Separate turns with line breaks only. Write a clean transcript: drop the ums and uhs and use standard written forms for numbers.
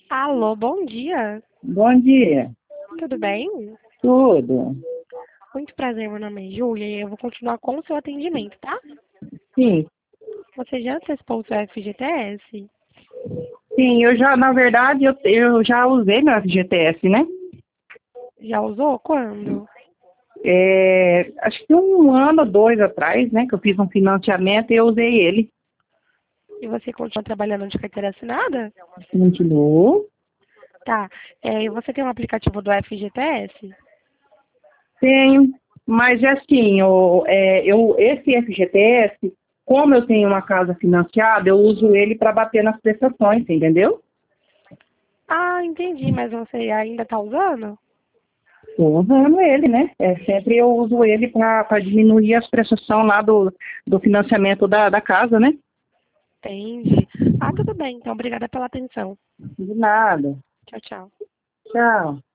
Alô, bom dia.
Bom dia.
Tudo bem?
Tudo?
Muito prazer, meu nome é Júlia e eu vou continuar com o seu atendimento, tá?
Sim,
Você já acessou o seu FGTS?
sim, na verdade, eu já usei meu FGTS, né?
Já usou? Quando?
Acho que um ano ou dois atrás, né, que eu fiz um financiamento e eu usei ele.
E você continua trabalhando de carteira assinada?
Continuou.
Tá. E você tem um aplicativo do FGTS?
Tenho, mas é assim, esse FGTS, como eu tenho uma casa financiada, eu uso ele para bater nas prestações, entendeu?
Ah, entendi, mas você ainda tá usando?
Estou usando ele, né? Sempre eu uso ele para diminuir as prestações lá do financiamento da casa, né?
Entendi. Ah, tudo bem, então. Obrigada pela atenção.
De nada.
Tchau, tchau.
Tchau.